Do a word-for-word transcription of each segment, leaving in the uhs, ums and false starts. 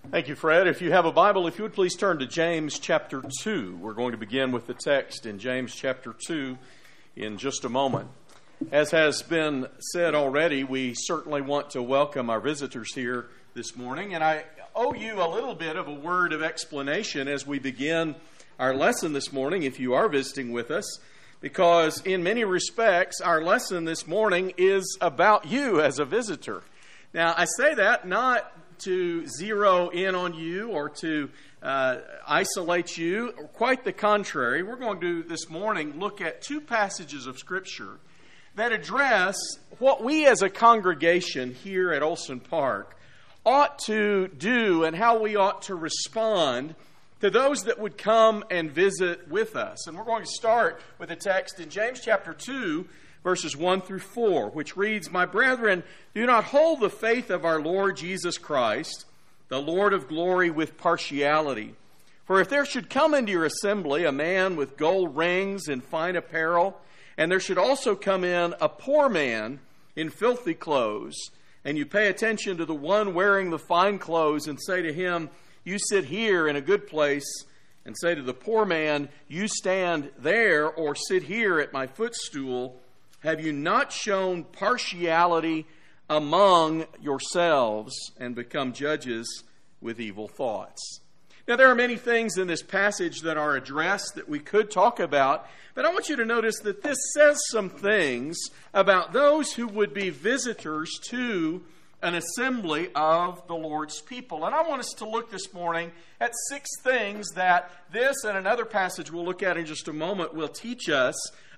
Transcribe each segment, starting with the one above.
Thank you, Fred. If you have a Bible, if you would please turn to James chapter two. We're going to begin with the text in James chapter two in just a moment. As has been said already, we certainly want to welcome our visitors here this morning, and I owe you a little bit of a word of explanation as we begin our lesson this morning, if you are visiting with us, because in many respects, our lesson this morning is about you as a visitor. Now, I say that not to zero in on you or to uh, isolate you. Quite the contrary. We're going to, this morning, look at two passages of Scripture that address what we as a congregation here at Olson Park ought to do and how we ought to respond to those that would come and visit with us. And we're going to start with a text in James chapter two, verses one through four, which reads, "My brethren, do not hold the faith of our Lord Jesus Christ, the Lord of glory, with partiality. For if there should come into your assembly a man with gold rings and fine apparel, and there should also come in a poor man in filthy clothes, and you pay attention to the one wearing the fine clothes and say to him, 'You sit here in a good place,' and say to the poor man, 'You stand there,' or 'Sit here at my footstool,' have you not shown partiality among yourselves and become judges with evil thoughts?" Now, there are many things in this passage that are addressed that we could talk about, but I want you to notice that this says some things about those who would be visitors to an assembly of the Lord's people. And I want us to look this morning at six things that this and another passage we'll look at in just a moment will teach us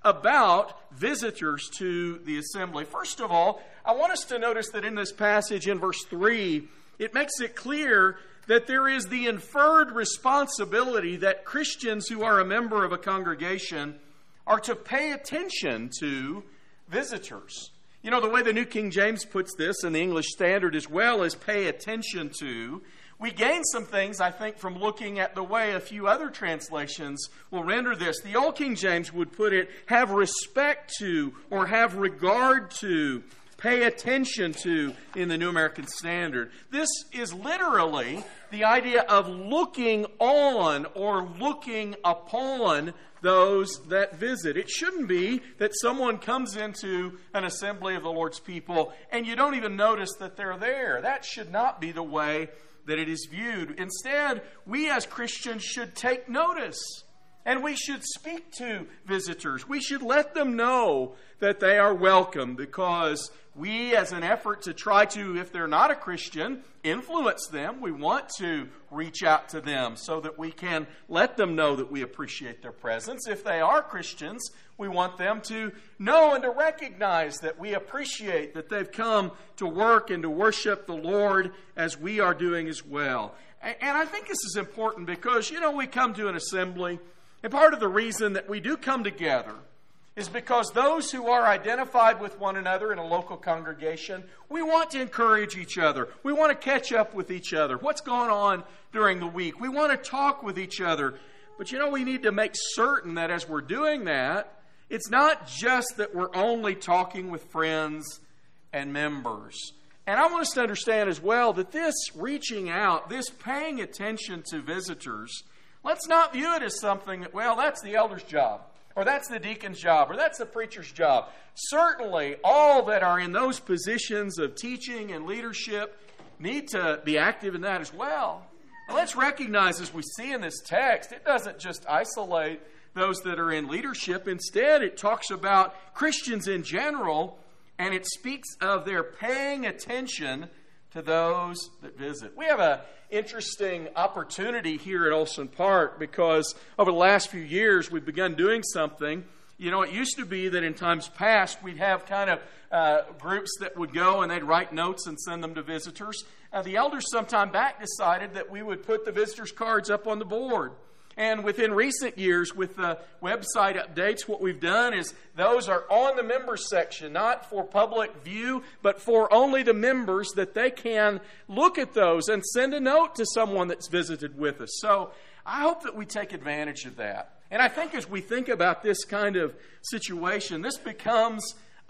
about visitors to the assembly. First of all, I want us to notice that in this passage in verse three, it makes it clear that there is the inferred responsibility that Christians who are a member of a congregation are to pay attention to visitors. You know, the way the New King James puts this, and the English Standard as well, is pay attention to. We gain some things, I think, from looking at the way a few other translations will render this. The Old King James would put it, have respect to, or have regard to, pay attention to in the New American Standard. This is literally the idea of looking on or looking upon those that visit. It shouldn't be that someone comes into an assembly of the Lord's people and you don't even notice that they're there. That should not be the way that it is viewed. Instead, we as Christians should take notice and we should speak to visitors. We should let them know that they are welcome, because we, as an effort to try to, if they're not a Christian, influence them, we want to reach out to them so that we can let them know that we appreciate their presence. If they are Christians, we want them to know and to recognize that we appreciate that they've come to work and to worship the Lord as we are doing as well. And I think this is important because, you know, we come to an assembly, and part of the reason that we do come together is because those who are identified with one another in a local congregation, we want to encourage each other. We want to catch up with each other. What's going on during the week? We want to talk with each other. But you know, we need to make certain that as we're doing that, it's not just that we're only talking with friends and members. And I want us to understand as well that this reaching out, this paying attention to visitors, let's not view it as something that, well, that's the elder's job, or that's the deacon's job, or that's the preacher's job. Certainly, all that are in those positions of teaching and leadership need to be active in that as well. Now, let's recognize, as we see in this text, it doesn't just isolate those that are in leadership. Instead, it talks about Christians in general, and it speaks of their paying attention to those that visit. We have an interesting opportunity here at Olson Park because over the last few years we've begun doing something. You know, it used to be that in times past we'd have kind of uh, groups that would go and they'd write notes and send them to visitors. Uh, the elders sometime back decided that we would put the visitors' cards up on the board. And within recent years, with the website updates, what we've done is those are on the members section, not for public view, but for only the members, that they can look at those and send a note to someone that's visited with us. So I hope that we take advantage of that. And I think as we think about this kind of situation, this becomes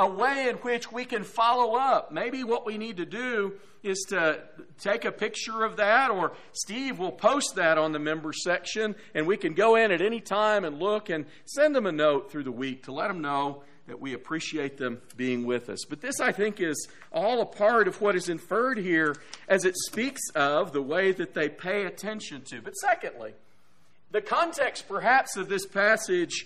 a way in which we can follow up. Maybe what we need to do is to take a picture of that, or Steve will post that on the member section, and we can go in at any time and look and send them a note through the week to let them know that we appreciate them being with us. But this, I think, is all a part of what is inferred here as it speaks of the way that they pay attention to. But secondly, the context perhaps of this passage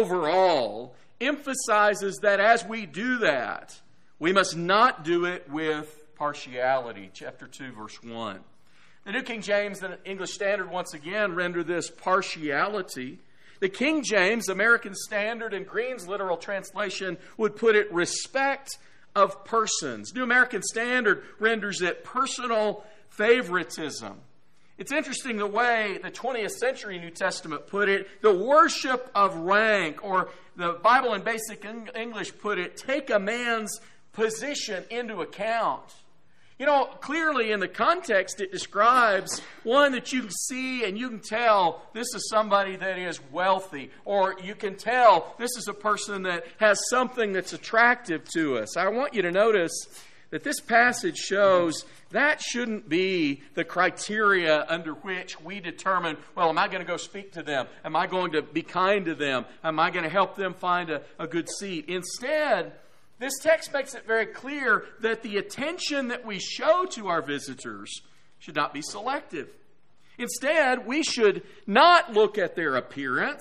overall emphasizes that as we do that, we must not do it with partiality. Chapter two, verse one. The New King James and English Standard once again render this partiality. The King James, American Standard, and Green's literal translation would put it respect of persons. New American Standard renders it personal favoritism. It's interesting the way the twentieth century New Testament put it, the worship of rank, or the Bible in Basic English put it, take a man's position into account. You know, clearly in the context it describes one that you can see and you can tell this is somebody that is wealthy, or you can tell this is a person that has something that's attractive to us. I want you to notice that this passage shows that shouldn't be the criteria under which we determine, well, am I going to go speak to them? Am I going to be kind to them? Am I going to help them find a, a good seat? Instead, this text makes it very clear that the attention that we show to our visitors should not be selective. Instead, we should not look at their appearance,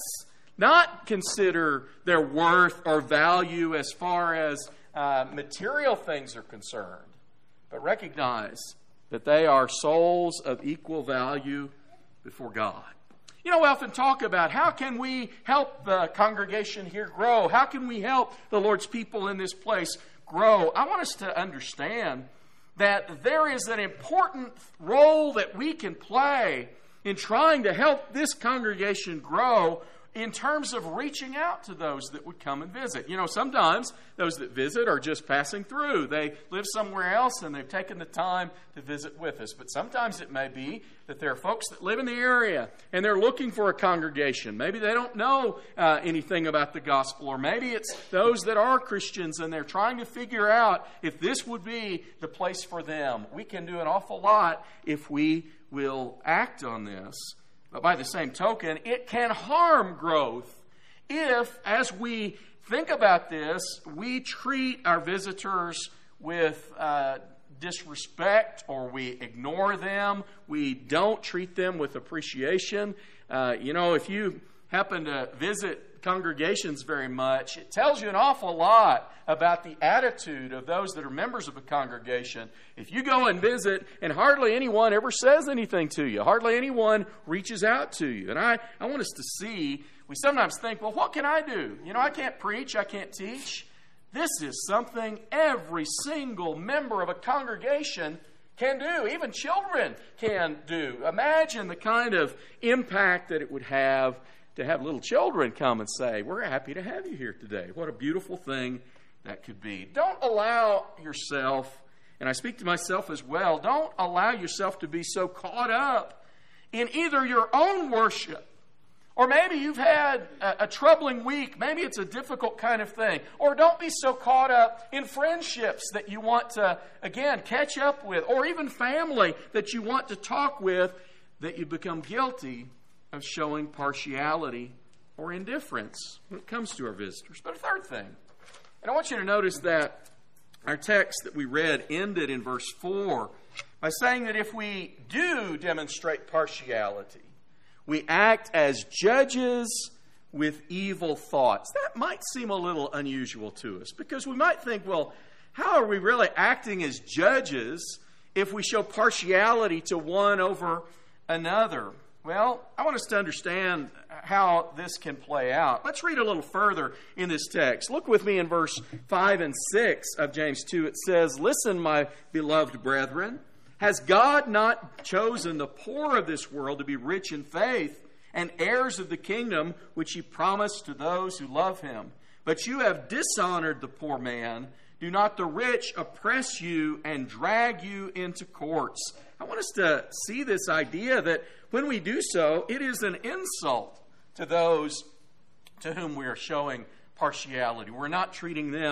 not consider their worth or value as far as uh, material things are concerned, but recognize that they are souls of equal value before God. You know, we often talk about how can we help the congregation here grow? How can we help the Lord's people in this place grow? I want us to understand that there is an important role that we can play in trying to help this congregation grow in terms of reaching out to those that would come and visit. You know, sometimes those that visit are just passing through. They live somewhere else and they've taken the time to visit with us. But sometimes it may be that there are folks that live in the area and they're looking for a congregation. Maybe they don't know uh, anything about the gospel, or maybe it's those that are Christians and they're trying to figure out if this would be the place for them. We can do an awful lot if we will act on this. But by the same token, it can harm growth if, as we think about this, we treat our visitors with uh, disrespect, or we ignore them. We don't treat them with appreciation. Uh, you know, if you happen to visit congregations very much, it tells you an awful lot about the attitude of those that are members of a congregation. If you go and visit and hardly anyone ever says anything to you, hardly anyone reaches out to you. And I, I want us to see, we sometimes think, well, what can I do? You know, I can't preach, I can't teach. This is something every single member of a congregation can do. Even children can do. Imagine the kind of impact that it would have to have little children come and say, we're happy to have you here today. What a beautiful thing that could be. Don't allow yourself, and I speak to myself as well, don't allow yourself to be so caught up in either your own worship, or maybe you've had a, a troubling week. Maybe it's a difficult kind of thing. Or don't be so caught up in friendships that you want to, again, catch up with, or even family that you want to talk with, that you become guilty of showing partiality or indifference when it comes to our visitors. But a third thing, and I want you to notice that our text that we read ended in verse four by saying that if we do demonstrate partiality, we act as judges with evil thoughts. That might seem a little unusual to us, because we might think, well, how are we really acting as judges if we show partiality to one over another? Well, I want us to understand how this can play out. Let's read a little further in this text. Look with me in verse five and six of James two. It says, "Listen, my beloved brethren, has God not chosen the poor of this world to be rich in faith and heirs of the kingdom which he promised to those who love him? But you have dishonored the poor man. Do not the rich oppress you and drag you into courts?" I want us to see this idea that when we do so, it is an insult to those to whom we are showing partiality. We're not treating them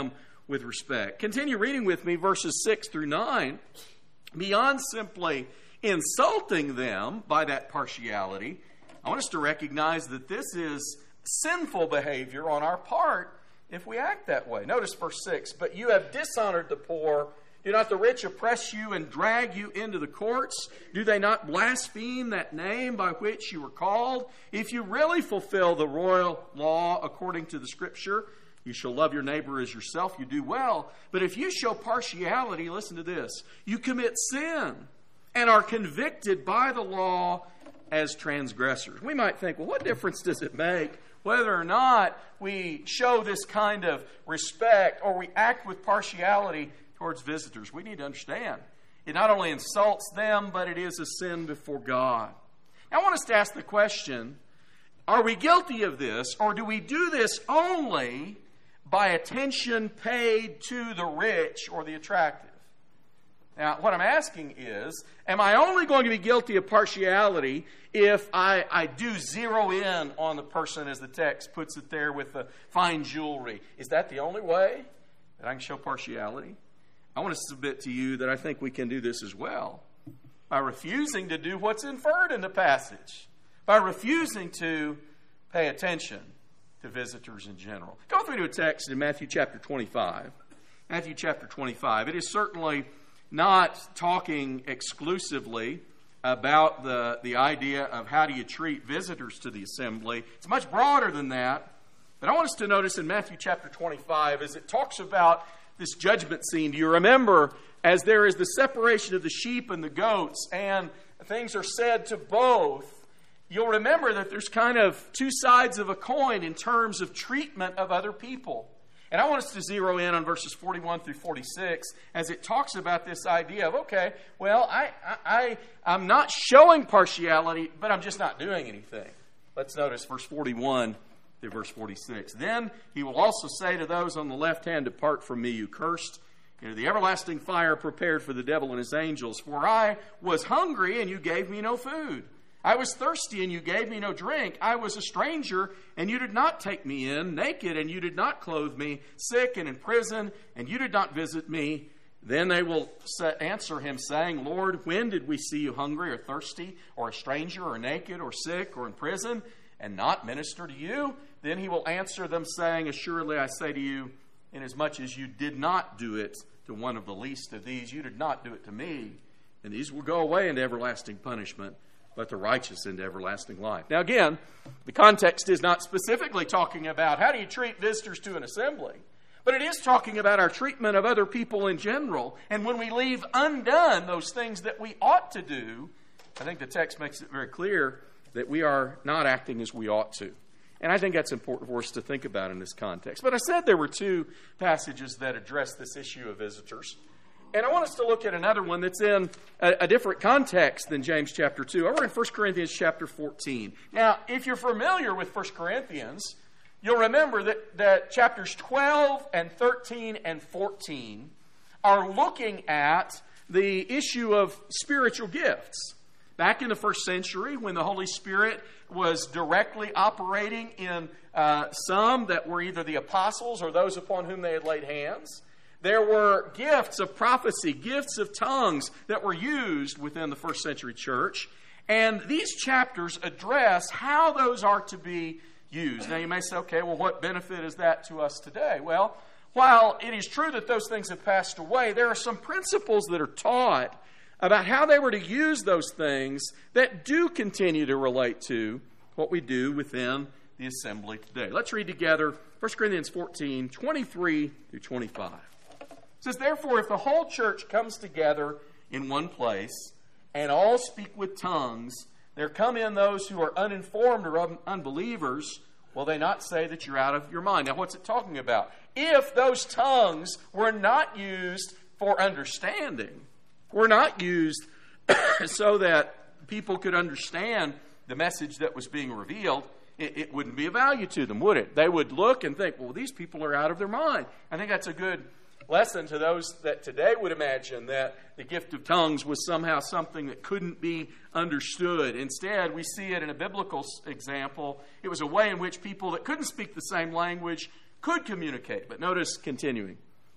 with respect. Continue reading with me verses six through nine. Beyond simply insulting them by that partiality, I want us to recognize that this is sinful behavior on our part if we act that way. Notice verse six. But you have dishonored the poor. Do not the rich oppress you and drag you into the courts? Do they not blaspheme that name by which you were called? If you really fulfill the royal law according to the Scripture, you shall love your neighbor as yourself, you do well. But if you show partiality, listen to this, you commit sin and are convicted by the law as transgressors. We might think, well, what difference does it make whether or not we show this kind of respect or we act with partiality towards visitors? We need to understand it not only insults them, but it is a sin before God. Now, I want us to ask the question, are we guilty of this, or do we do this only by attention paid to the rich or the attractive? Now, what I'm asking is, am I only going to be guilty of partiality if I, I do zero in on the person, as the text puts it there, with the fine jewelry? Is that the only way that I can show partiality? I want to submit to you that I think we can do this as well by refusing to do what's inferred in the passage, by refusing to pay attention to visitors in general. Go through to a text in Matthew chapter twenty-five. Matthew chapter twenty-five. It is certainly not talking exclusively about the, the idea of how do you treat visitors to the assembly. It's much broader than that. But I want us to notice in Matthew chapter twenty-five, as it talks about this judgment scene, do you remember, as there is the separation of the sheep and the goats, and things are said to both, you'll remember that there's kind of two sides of a coin in terms of treatment of other people. And I want us to zero in on verses forty-one through forty-six as it talks about this idea of, okay, well, I, I, I, I'm not showing partiality, but I'm just not doing anything. Let's notice verse forty-one through verse forty-six. Then he will also say to those on the left hand, depart from me, you cursed, into the everlasting fire prepared for the devil and his angels. For I was hungry, and you gave me no food. I was thirsty, and you gave me no drink. I was a stranger, and you did not take me in. Naked, and you did not clothe me. Sick and in prison, and you did not visit me. Then they will answer him, saying, Lord, when did we see you hungry or thirsty, or a stranger, or naked, or sick, or in prison, and not minister to you? Then he will answer them, saying, assuredly I say to you, inasmuch as you did not do it to one of the least of these, you did not do it to me. And these will go away into everlasting punishment, but the righteous into everlasting life. Now again, the context is not specifically talking about how do you treat visitors to an assembly, but it is talking about our treatment of other people in general. And when we leave undone those things that we ought to do, I think the text makes it very clear that we are not acting as we ought to. And I think that's important for us to think about in this context. But I said there were two passages that address this issue of visitors. And I want us to look at another one that's in a, a different context than James chapter two. Over in First Corinthians chapter fourteen. Now, if you're familiar with First Corinthians, you'll remember that, that chapters twelve and thirteen and fourteen are looking at the issue of spiritual gifts. Back in the first century, when the Holy Spirit was directly operating in uh, some that were either the apostles or those upon whom they had laid hands, there were gifts of prophecy, gifts of tongues that were used within the first century church. And these chapters address how those are to be used. Now you may say, okay, well, what benefit is that to us today? Well, while it is true that those things have passed away, there are some principles that are taught about how they were to use those things that do continue to relate to what we do within the assembly today. Let's read together First Corinthians fourteen, twenty-three through twenty-five. It says, therefore, if the whole church comes together in one place and all speak with tongues, there come in those who are uninformed or un- unbelievers. Will they not say that you're out of your mind? Now, what's it talking about? If those tongues were not used for understanding, were not used so that people could understand the message that was being revealed, it, it wouldn't be of value to them, would it? They would look and think, well, these people are out of their mind. I think that's a good lesson to those that today would imagine that the gift of tongues was somehow something that couldn't be understood. Instead, we see it in a biblical example. It was a way in which people that couldn't speak the same language could communicate. But notice, continuing,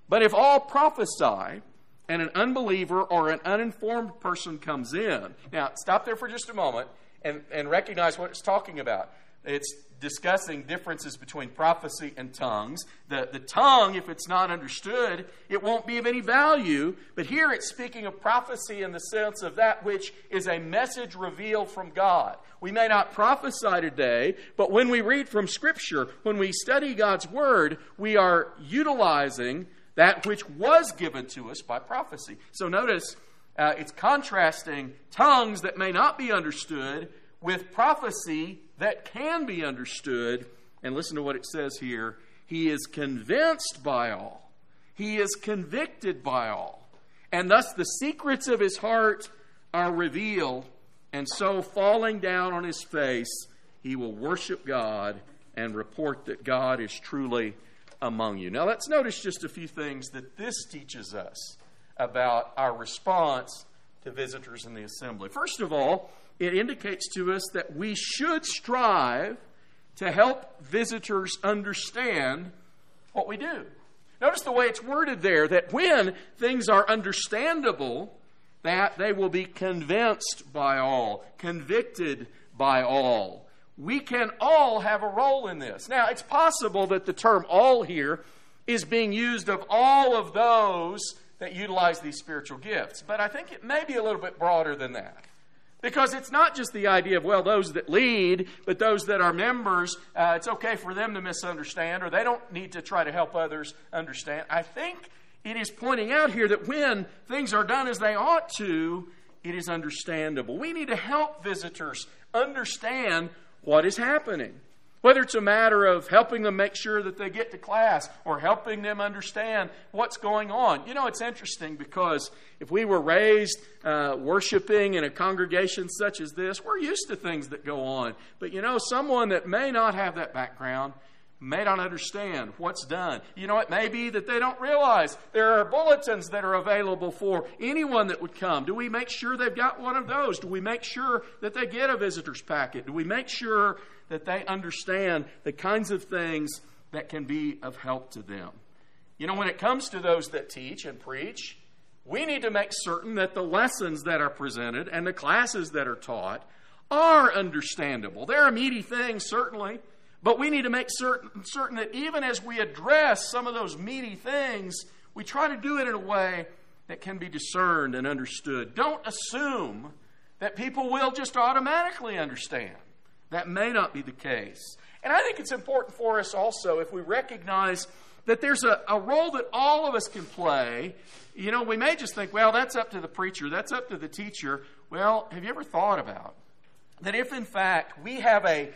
But if all prophesy, and an unbeliever or an uninformed person comes in. Now, stop there for just a moment and, and recognize what it's talking about. It's discussing differences between prophecy and tongues. The, the tongue, if it's not understood, it won't be of any value. But here it's speaking of prophecy in the sense of that which is a message revealed from God. We may not prophesy today, but when we read from Scripture, when we study God's Word, we are utilizing that which was given to us by prophecy. So notice, uh, it's contrasting tongues that may not be understood with prophecy that can be understood. And listen to what it says here. He is convinced by all. He is convicted by all. And thus the secrets of his heart are revealed. And so falling down on his face, he will worship God and report that God is truly among you. Now let's notice just a few things that this teaches us about our response to visitors in the assembly. First of all, it indicates to us that we should strive to help visitors understand what we do. Notice the way it's worded there, that when things are understandable, that they will be convinced by all, convicted by all. We can all have a role in this. Now, it's possible that the term all here is being used of all of those that utilize these spiritual gifts. But I think it may be a little bit broader than that. Because it's not just the idea of, well, those that lead, but those that are members, uh, it's okay for them to misunderstand, or they don't need to try to help others understand. I think it is pointing out here that when things are done as they ought to, it is understandable. We need to help visitors understand what is happening. Whether it's a matter of helping them make sure that they get to class or helping them understand what's going on. You know, it's interesting because if we were raised uh, worshiping in a congregation such as this, we're used to things that go on. But you know, someone that may not have that background may not understand what's done. You know, it may be that they don't realize there are bulletins that are available for anyone that would come. Do we make sure they've got one of those? Do we make sure that they get a visitor's packet? Do we make sure that they understand the kinds of things that can be of help to them? You know, when it comes to those that teach and preach, we need to make certain that the lessons that are presented and the classes that are taught are understandable. There are meaty things, certainly, but we need to make certain, certain that even as we address some of those meaty things, we try to do it in a way that can be discerned and understood. Don't assume that people will just automatically understand. That may not be the case. And I think it's important for us also, if we recognize that there's a, a role that all of us can play. You know, we may just think, well, that's up to the preacher, that's up to the teacher. Well, have you ever thought about that if, in fact, we have a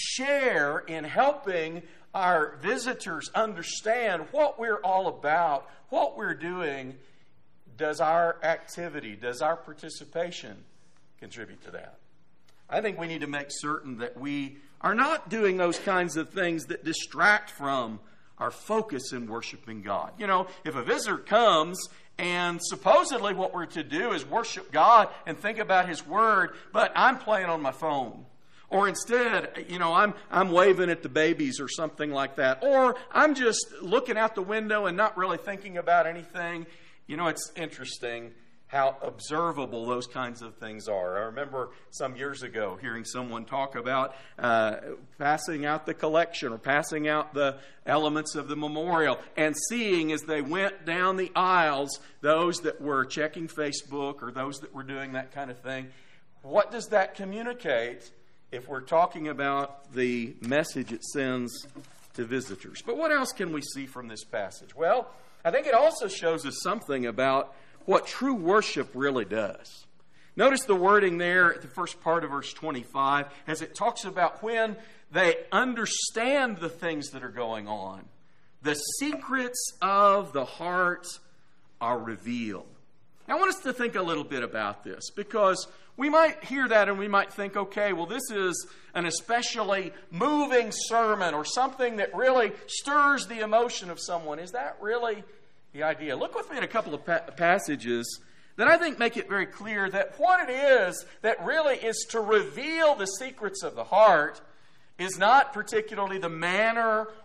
share in helping our visitors understand what we're all about, what we're doing, does our activity, does our participation contribute to that? I think we need to make certain that we are not doing those kinds of things that distract from our focus in worshiping God. You know, if a visitor comes and supposedly what we're to do is worship God and think about His Word, but I'm playing on my phone. Or instead, you know, I'm I'm waving at the babies or something like that. Or I'm just looking out the window and not really thinking about anything. You know, it's interesting how observable those kinds of things are. I remember some years ago hearing someone talk about uh, passing out the collection or passing out the elements of the memorial and seeing as they went down the aisles those that were checking Facebook or those that were doing that kind of thing. What does that communicate if we're talking about the message it sends to visitors? But what else can we see from this passage? Well, I think it also shows us something about what true worship really does. Notice the wording there at the first part of verse twenty-five as it talks about when they understand the things that are going on. The secrets of the heart are revealed. Now, I want us to think a little bit about this because we might hear that and we might think, okay, well, this is an especially moving sermon or something that really stirs the emotion of someone. Is that really the idea? Look with me at a couple of pa- passages that I think make it very clear that what it is that really is to reveal the secrets of the heart is not particularly the manner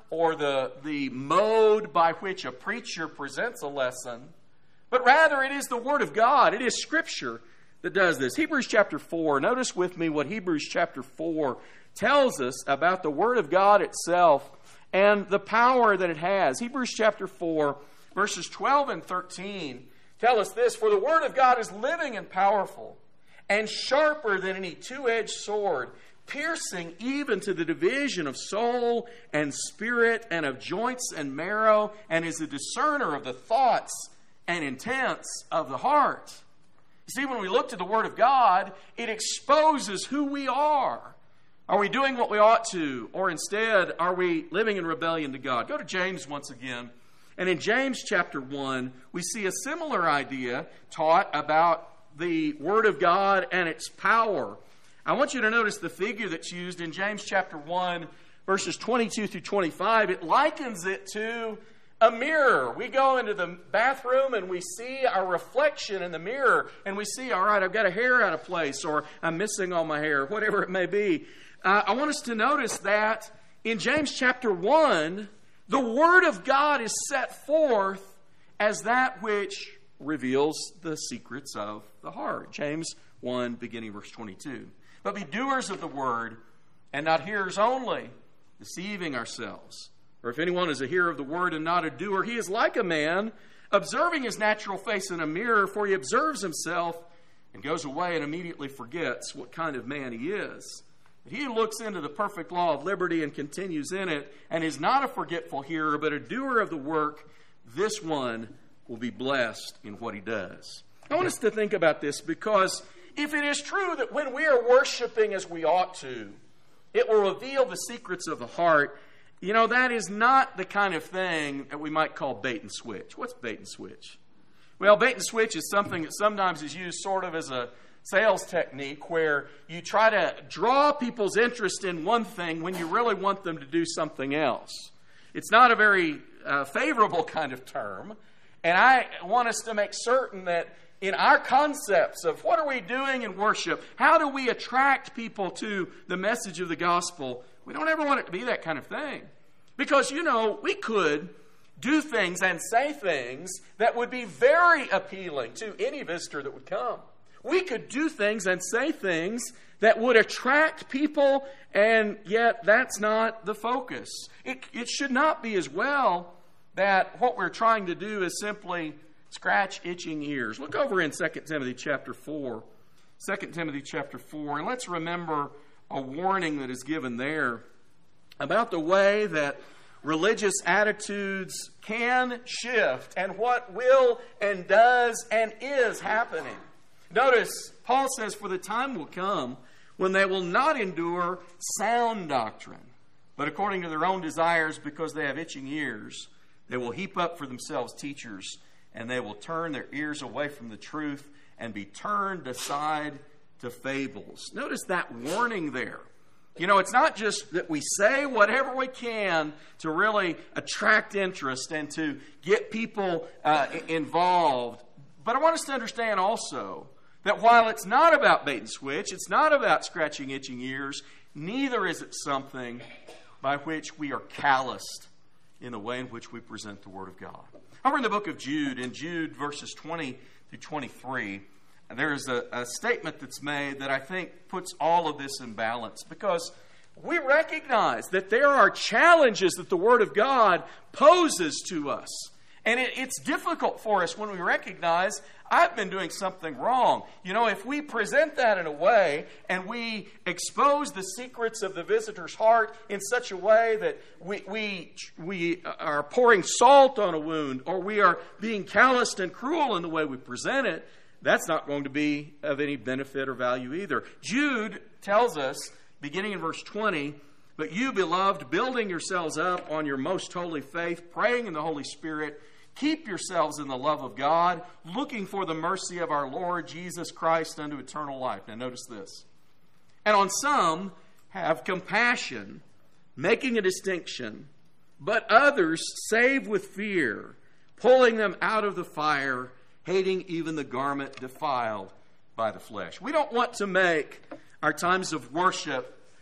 or the, the mode by which a preacher presents a lesson, but rather it is the Word of God. It is Scripture that does this. Hebrews chapter four, notice with me what Hebrews chapter four tells us about the Word of God itself and the power that it has. Hebrews chapter four, verses twelve and thirteen tell us this: "For the Word of God is living and powerful, and sharper than any two-edged sword, piercing even to the division of soul and spirit and of joints and marrow, and is a discerner of the thoughts and intents of the heart." You see, when we look to the Word of God, it exposes who we are. Are we doing what we ought to? Or instead, are we living in rebellion to God? Go to James once again. And in James chapter one, we see a similar idea taught about the Word of God and its power. I want you to notice the figure that's used in James chapter one, verses twenty-two through twenty-five. It likens it to a mirror. We go into the bathroom and we see our reflection in the mirror, and we see, all right, I've got a hair out of place, or I'm missing all my hair, whatever it may be. Uh, I want us to notice that in James chapter one, the Word of God is set forth as that which reveals the secrets of the heart. James one, beginning verse twenty-two. "But be doers of the word, and not hearers only, deceiving ourselves. Or if anyone is a hearer of the word and not a doer, he is like a man observing his natural face in a mirror, for he observes himself and goes away and immediately forgets what kind of man he is. But he who looks into the perfect law of liberty and continues in it, and is not a forgetful hearer, but a doer of the work, this one will be blessed in what he does." I want us to think about this, because if it is true that when we are worshiping as we ought to, it will reveal the secrets of the heart, you know, that is not the kind of thing that we might call bait and switch. What's bait and switch? Well, bait and switch is something that sometimes is used sort of as a sales technique where you try to draw people's interest in one thing when you really want them to do something else. It's not a very uh, favorable kind of term, and I want us to make certain that in our concepts of what are we doing in worship, how do we attract people to the message of the gospel, we don't ever want it to be that kind of thing. Because, you know, we could do things and say things that would be very appealing to any visitor that would come. We could do things and say things that would attract people, and yet that's not the focus. It, it should not be as well that what we're trying to do is simply scratch itching ears. Look over in Second Timothy chapter four. Second Timothy chapter four, and let's remember a warning that is given there about the way that religious attitudes can shift and what will and does and is happening. Notice, Paul says, "For the time will come when they will not endure sound doctrine, but according to their own desires, because they have itching ears, they will heap up for themselves teachers, and they will turn their ears away from the truth and be turned aside to fables." Notice that warning there. You know, it's not just that we say whatever we can to really attract interest and to get people uh, involved. But I want us to understand also that while it's not about bait and switch, it's not about scratching itching ears, neither is it something by which we are calloused in the way in which we present the Word of God. Over in the book of Jude, in Jude verses twenty through twenty-three, there's a, a statement that's made that I think puts all of this in balance, because we recognize that there are challenges that the Word of God poses to us. And it, it's difficult for us when we recognize I've been doing something wrong. You know, if we present that in a way and we expose the secrets of the visitor's heart in such a way that we, we, we are pouring salt on a wound, or we are being calloused and cruel in the way we present it, that's not going to be of any benefit or value either. Jude tells us, beginning in verse twenty, "But you, beloved, building yourselves up on your most holy faith, praying in the Holy Spirit, keep yourselves in the love of God, looking for the mercy of our Lord Jesus Christ unto eternal life." Now notice this. "And on some have compassion, making a distinction, but others save with fear, pulling them out of the fire, hating even the garment defiled by the flesh." We don't want to make our times of worship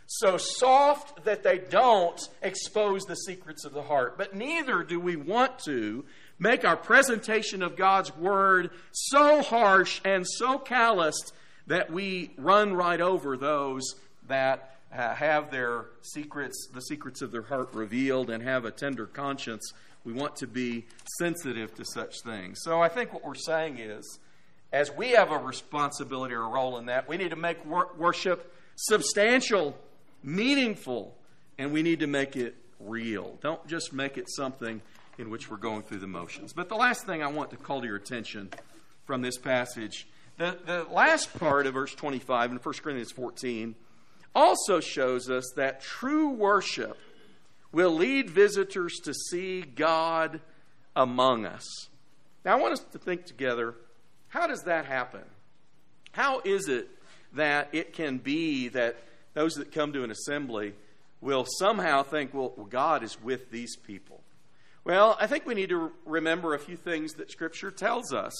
so soft that they don't expose the secrets of the heart. But neither do we want to make our presentation of God's Word so harsh and so calloused that we run right over those that uh, have their secrets, the secrets of their heart revealed and have a tender conscience. We want to be sensitive to such things. So I think what we're saying is, as we have a responsibility or a role in that, we need to make wor- worship substantial, meaningful, and we need to make it real. Don't just make it something in which we're going through the motions. But the last thing I want to call to your attention from this passage, the, the last part of verse twenty-five in First Corinthians fourteen also shows us that true worship will lead visitors to see God among us. Now I want us to think together, how does that happen? How is it that it can be that those that come to an assembly will somehow think, well, God is with these people? Well, I think we need to remember a few things that Scripture tells us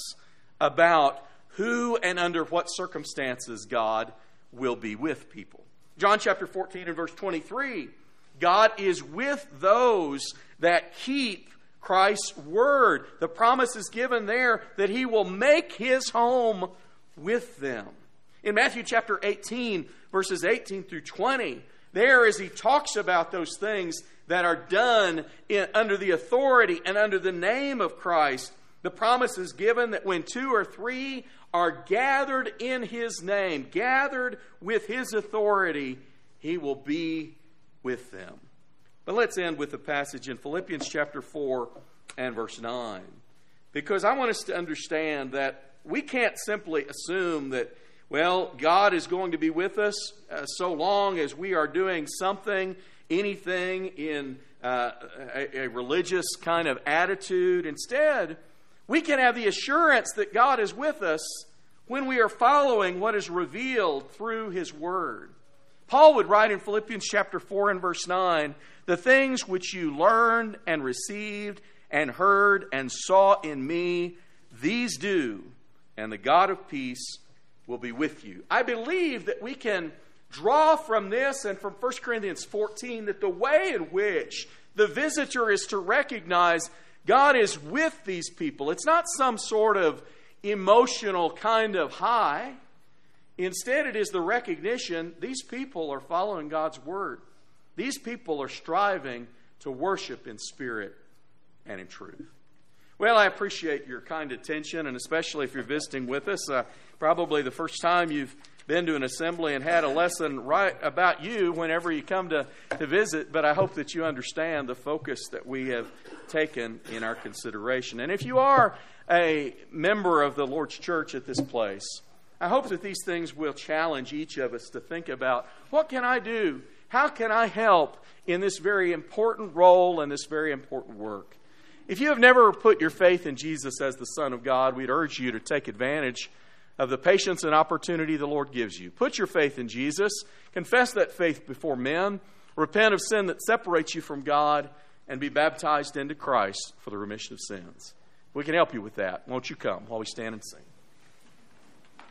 about who and under what circumstances God will be with people. John chapter fourteen and verse twenty-three, God is with those that keep Christ's word. The promise is given there that He will make His home with them. In Matthew chapter eighteen, verses eighteen through twenty, there as He talks about those things that are done in, under the authority and under the name of Christ, the promise is given that when two or three are gathered in His name, gathered with His authority, He will be with them. But let's end with the passage in Philippians chapter four and verse nine. Because I want us to understand that we can't simply assume that, well, God is going to be with us uh, so long as we are doing something, anything in uh, a, a religious kind of attitude. Instead, we can have the assurance that God is with us when we are following what is revealed through His Word. Paul would write in Philippians chapter four and verse nine, the things which you learned and received and heard and saw in me, these do, and the God of peace will be with you. I believe that we can draw from this and from First Corinthians fourteen that the way in which the visitor is to recognize God is with these people. It's not some sort of emotional kind of high. Instead, it is the recognition these people are following God's word. These people are striving to worship in spirit and in truth. Well, I appreciate your kind attention, and especially if you're visiting with us. Uh, probably the first time you've been to an assembly and had a lesson right about you whenever you come to, to visit, but I hope that you understand the focus that we have taken in our consideration. And if you are a member of the Lord's church at this place, I hope that these things will challenge each of us to think about, what can I do? How can I help in this very important role and this very important work? If you have never put your faith in Jesus as the Son of God, we'd urge you to take advantage of the patience and opportunity the Lord gives you. Put your faith in Jesus. Confess that faith before men. Repent of sin that separates you from God, and be baptized into Christ for the remission of sins. We can help you with that. Won't you come while we stand and sing?